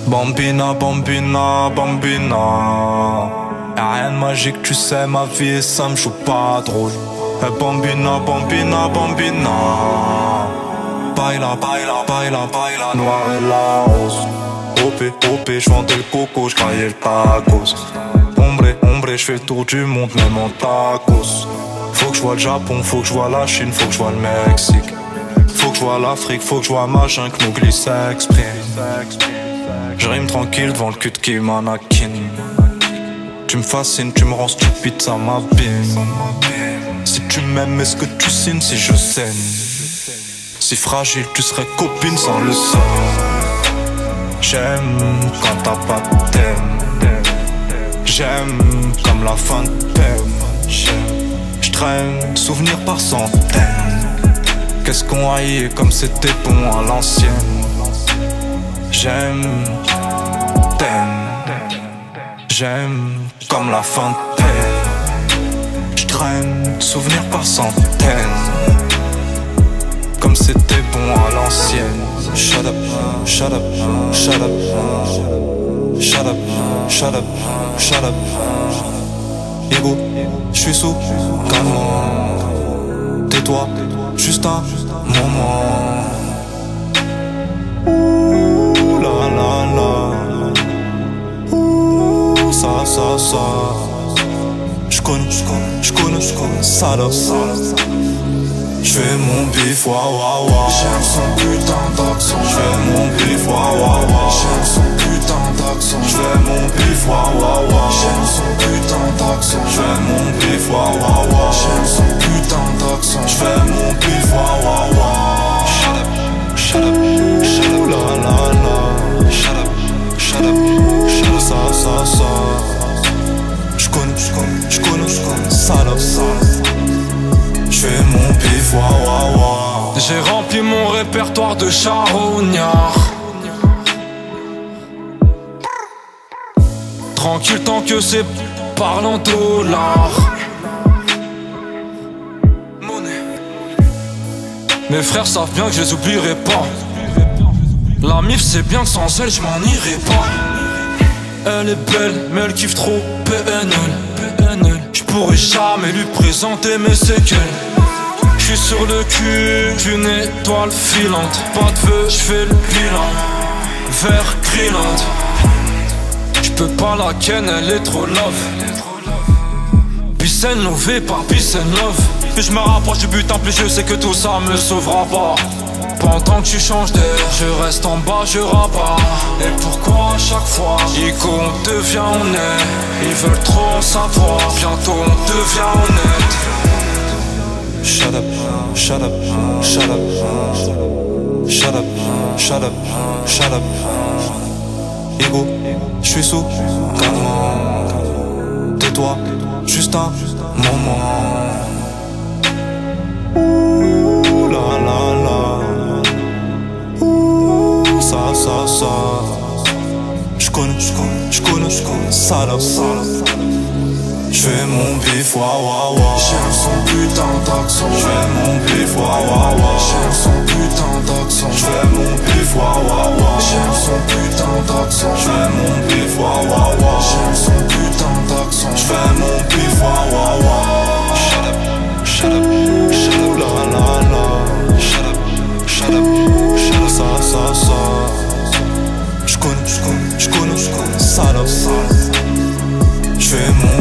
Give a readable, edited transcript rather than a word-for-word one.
Bambina, bambina, bambina. Y'a rien de magique, tu sais, ma vie et ça me joue pas drôle. Bambina, bambina, bambina. Baila, baila, baila, baila, noir et la rose. OP, j'vendais le coco, j'caillais le tacos. Ombre, j'fais le tour du monde, même en tacos. Faut que j'voie le Japon, faut que j'voie la Chine, faut que j'voie le Mexique. Faut que j'voie l'Afrique, faut que j'voie machin, que Mowgli s'exprime. Je rime tranquille devant le cul de Kim Anakin. Tu me fascines, tu me rends stupide, ça m'abîme. Si tu m'aimes, est-ce que tu signes si je saigne? Si fragile, tu serais copine sans le sang. J'aime quand t'as pas de thème. J'aime comme la fin de peine. J'traîne, souvenirs par centaines. Qu'est-ce qu'on haït comme c'était bon à l'ancienne. J'aime, t'aimes. J'aime comme la fin de peine. J'traîne, souvenirs par centaines. Comme c'était bon à l'ancienne. Shut up, shut up, shut up. Shut up, shut up, shut up. Ego, j'suis sous calmant. Tais-toi, juste un moment. Ouh la la la. Ouh ça. J'connais, salope. J'fais mon bif, wa wa wa. J'aime son putain d'accent. J'fais mon bif, wa wa wa. J'aime son putain d'accent. J'fais mon bif, wa wa wa. J'aime son putain d'accent. J'fais mon bif, wa wa wa. J'aime son putain d'accent. J'fais mon bif, wa wa wa. Shut up, shut up, shut up, la la la. Shut up, shut up, shut up, ça. J'connais, salope. J'fais mon bif, wa wa wa. J'ai rempli mon répertoire de charognards. Tranquille tant que c'est parlant dollars. Mes frères savent bien que je les oublierai pas. La mif c'est bien que sans elle je m'en irai pas. Elle est belle mais elle kiffe trop PNL. J'pourrais jamais lui présenter mes séquelles. J'suis sur le cul d'une étoile filante. Pas de vœux, j'fais le bilan. Vert Greenland. J'peux pas la ken, elle est trop love. Peace and love par peace and love. Plus je me rapproche du but, en plus je sais que tout ça me sauvera pas. Pendant que tu changes d'air, je reste en bas, je rabats. Et pourquoi à chaque fois, Ico on devient honnête. Ils veulent trop en savoir, bientôt on devient honnête. Shut up, shut up, shut up. Shut up, shut up, shut up. Ego, j'suis sous calmant. Tais-toi, juste un moment. Ouh la la la. Ouh ça. J'connais, salope. J'fais mon bif, wa wa wa. J'aime son putain d'accent. J'fais mon bif, wa wa wa. J'aime son putain d'accent. J'fais mon bif, wa wa wa. J'aime son putain d'accent. J'fais mon bif, wa wa wa. J'aime son putain d'accent. J'fais mon bif, wa wa wa. Shut up, shut up, shut up, la la la. Shut up, shut up, shut up, ça. J'connais, salope. J'fais mon